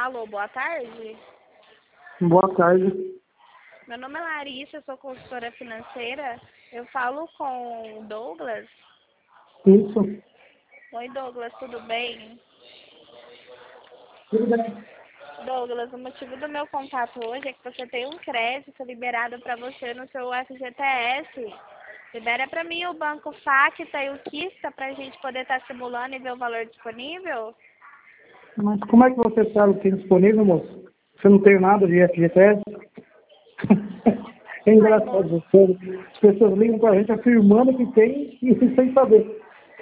Alô, boa tarde. Boa tarde. Meu nome é Larissa, eu sou consultora financeira. Eu falo com o Douglas. Isso. Oi, Douglas, tudo bem? Tudo bem. Douglas, o motivo do meu contato hoje é que você tem um crédito liberado para você no seu FGTS. Libera para mim o Banco Facta e o Kista para a gente poder estar simulando e ver o valor disponível? Mas como é que você sabe o que tem disponível, moço? Você não tem nada de FGTS? É engraçado. As pessoas ligam pra gente afirmando que tem e sem saber.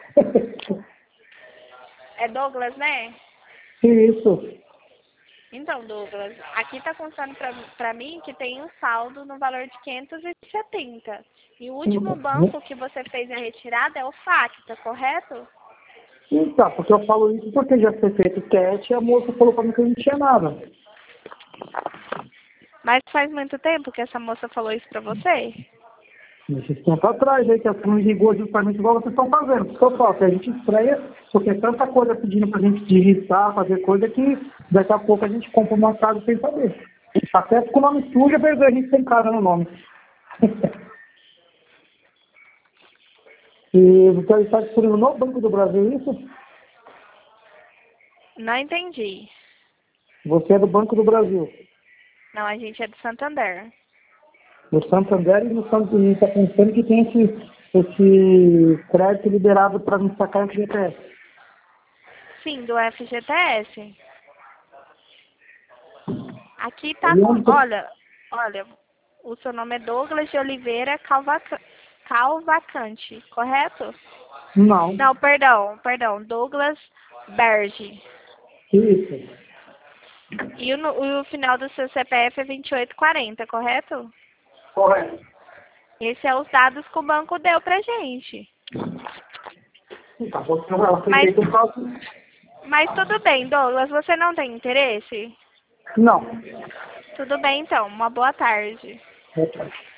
É Douglas, né? Isso. Então, Douglas, aqui está constando para mim que tem um saldo no valor de 570. E o último banco que você fez a retirada é o Facta, correto? Então, porque eu falo isso porque já foi feito o teste e a moça falou pra mim que eu não tinha nada. Mas faz muito tempo que essa moça falou isso para você? Esse tempo atrás, aí, que ela não ligou justamente igual vocês estão fazendo. Por isso que eu falo, que a gente estranha, porque é tanta coisa pedindo pra gente digitar, fazer coisa que daqui a pouco a gente compra uma casa sem saber. Até com o nome sujo, a gente tem cara no nome. E você está disponível no Banco do Brasil, isso? Não entendi. Você é do Banco do Brasil. Não, a gente é do Santander. No Santander e no Santander está pensando que tem esse crédito liberado para me sacar esse GTS. Sim, do FGTS. Aqui tá Aí com. onde você... Olha, o seu nome é Douglas de Oliveira Calvacante, correto? Não. Não, perdão, Douglas Berge. Isso. E o final do seu CPF é 2840, correto? Correto. Esses são os dados que o banco deu pra gente. Tá, você ela foi Mas, feito o caso? mas tudo bem, Douglas, você não tem interesse? Não. Tudo bem então, uma boa tarde. Boa tarde.